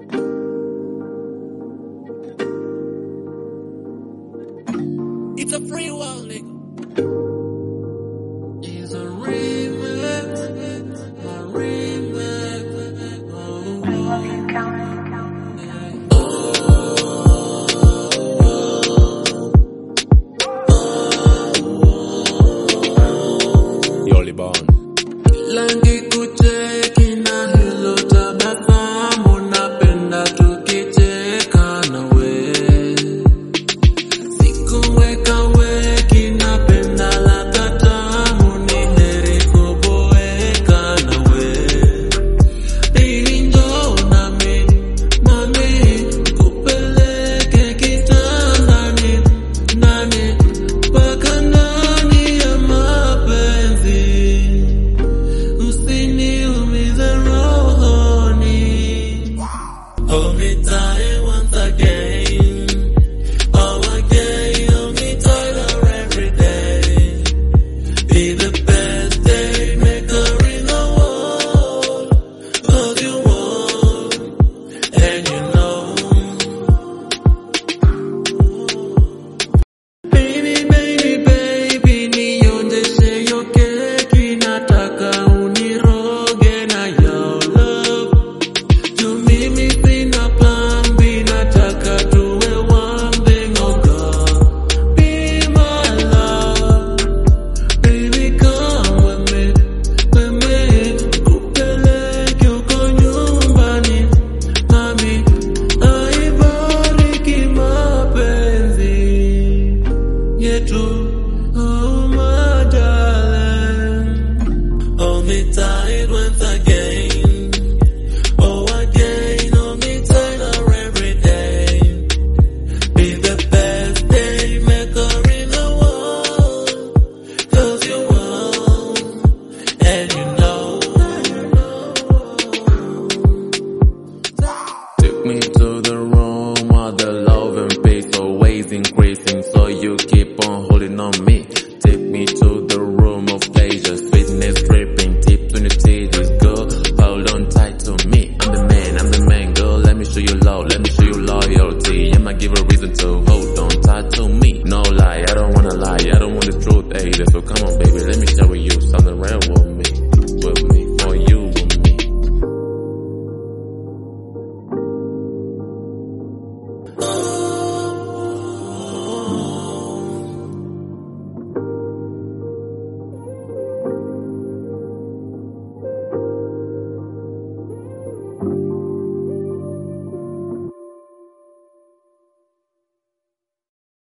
It's a free world, nigga. It's a remix, a remix. Yoli Bond. Langi kucheki na hilo tabasamu, napenda tukicheka nawe. Sikuweka weki, napenda ladha tamu, ni heri kuboeka nawe. Baby njoo nami, mami, kupeleke kitandani, ndani, mpaka ndani ya mapenzi. Usiniumize rohoni. Hold me tight.